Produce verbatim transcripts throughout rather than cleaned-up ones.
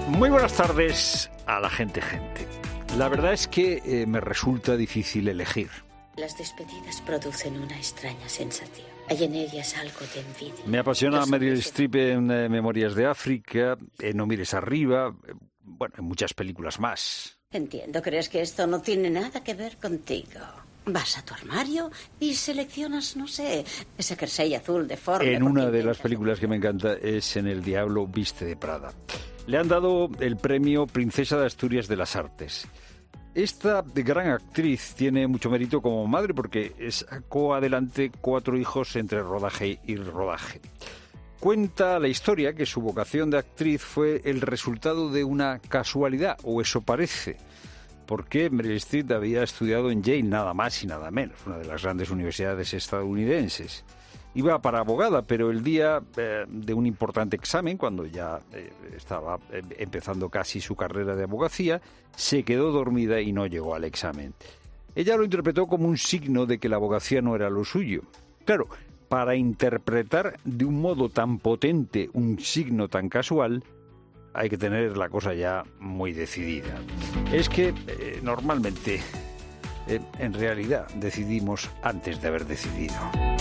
Muy buenas tardes a la gente, gente. La verdad es que eh, me resulta difícil elegir. Las despedidas producen una extraña sensación. Hay en ellas algo de envidia. Me apasiona Meryl Streep en eh, Memorias de África, en No mires arriba, eh, bueno, en muchas películas más. Entiendo, crees que esto no tiene nada que ver contigo. Vas a tu armario y seleccionas, no sé, ese jersey azul deforme. En una de las películas que me encanta es En El diablo viste de Prada. Le han dado el premio Princesa de Asturias de las Artes. Esta gran actriz tiene mucho mérito como madre porque sacó adelante cuatro hijos entre rodaje y rodaje. Cuenta la historia que su vocación de actriz fue el resultado de una casualidad, o eso parece, porque Meryl Streep había estudiado en Yale, nada más y nada menos, una de las grandes universidades estadounidenses. Iba para abogada, pero el día eh, de un importante examen, cuando ya eh, estaba eh, empezando casi su carrera de abogacía, se quedó dormida y no llegó al examen. Ella lo interpretó como un signo de que la abogacía no era lo suyo. Claro, para interpretar de un modo tan potente un signo tan casual, hay que tener la cosa ya muy decidida. Es que eh, normalmente, eh, en realidad, decidimos antes de haber decidido.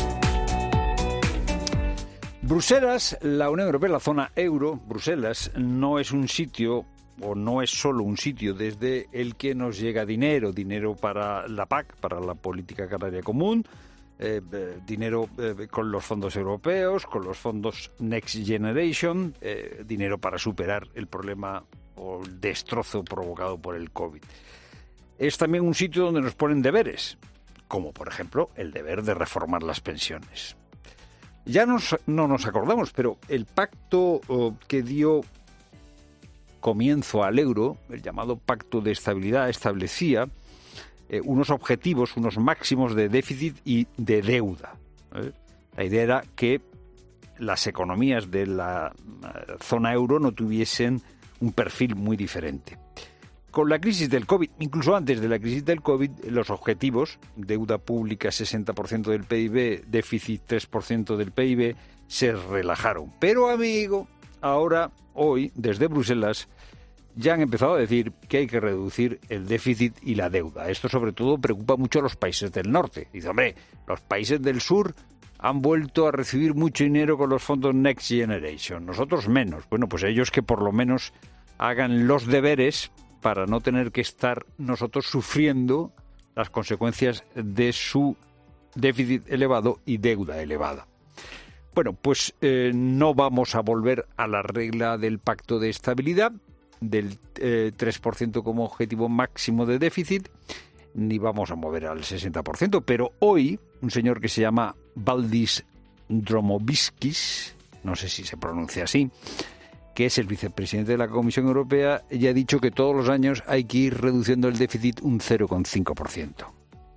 Bruselas, la Unión Europea, la zona euro, Bruselas, no es un sitio, o no es solo un sitio desde el que nos llega dinero, dinero para la P A C, para la Política Agraria Común, eh, eh, dinero eh, con los fondos europeos, con los fondos Next Generation, eh, dinero para superar el problema o el destrozo provocado por el COVID. Es también un sitio donde nos ponen deberes, como por ejemplo el deber de reformar las pensiones. Ya nos, no nos acordamos, pero el pacto oh, que dio comienzo al euro, el llamado Pacto de Estabilidad, establecía eh, unos objetivos, unos máximos de déficit y de deuda. ¿eh? La idea era que las economías de la uh, zona euro no tuviesen un perfil muy diferente. Con la crisis del COVID, incluso antes de la crisis del COVID, los objetivos, deuda pública sesenta por ciento del P I B, déficit tres por ciento del P I B, se relajaron. Pero, amigo, ahora, hoy, desde Bruselas, ya han empezado a decir que hay que reducir el déficit y la deuda. Esto, sobre todo, preocupa mucho a los países del norte. Dice, hombre, los países del sur han vuelto a recibir mucho dinero con los fondos Next Generation. Nosotros menos. Bueno, pues ellos que por lo menos hagan los deberes para no tener que estar nosotros sufriendo las consecuencias de su déficit elevado y deuda elevada. Bueno, pues eh, no vamos a volver a la regla del pacto de estabilidad, del eh, tres por ciento como objetivo máximo de déficit, ni vamos a mover al sesenta por ciento, pero hoy un señor que se llama Valdis Dombrovskis, no sé si se pronuncia así, que es el vicepresidente de la Comisión Europea, ya ha dicho que todos los años hay que ir reduciendo el déficit un cero coma cinco por ciento.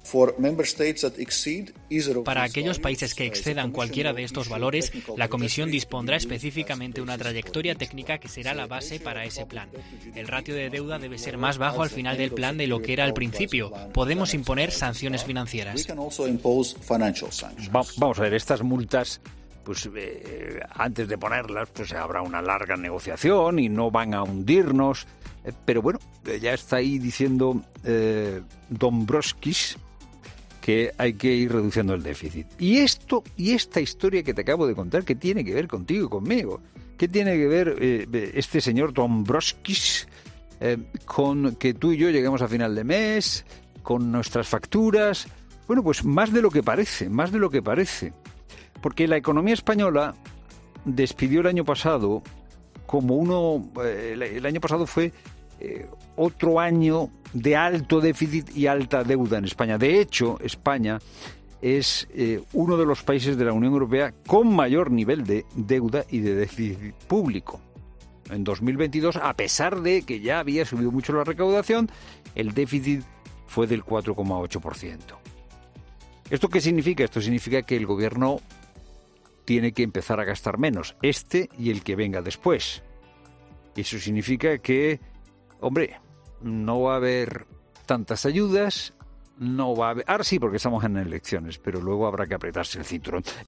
Para aquellos países que excedan cualquiera de estos valores, la Comisión dispondrá específicamente una trayectoria técnica que será la base para ese plan. El ratio de deuda debe ser más bajo al final del plan de lo que era al principio. Podemos imponer sanciones financieras. Va, vamos a ver, estas multas, pues eh, antes de ponerlas, pues habrá una larga negociación y no van a hundirnos. Eh, pero bueno, ya está ahí diciendo eh, Dombrovskis que hay que ir reduciendo el déficit. Y esto, y esta historia que te acabo de contar, ¿qué tiene que ver contigo y conmigo? ¿Qué tiene que ver eh, este señor Dombrovskis eh, con que tú y yo lleguemos a final de mes, con nuestras facturas? Bueno, pues más de lo que parece, más de lo que parece. Porque la economía española despidió el año pasado como uno... Eh, el año pasado fue eh, otro año de alto déficit y alta deuda en España. De hecho, España es eh, uno de los países de la Unión Europea con mayor nivel de deuda y de déficit público. En dos mil veintidós, a pesar de que ya había subido mucho la recaudación, el déficit fue del cuatro coma ocho por ciento. ¿Esto qué significa? Esto significa que el gobierno tiene que empezar a gastar menos, este y el que venga después. Eso significa que, hombre, no va a haber tantas ayudas, no va a haber... Ahora sí, porque estamos en elecciones, pero luego habrá que apretarse el cinturón.